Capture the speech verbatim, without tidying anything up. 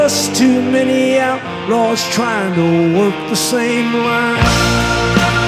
Just too many outlaws trying to work the same line.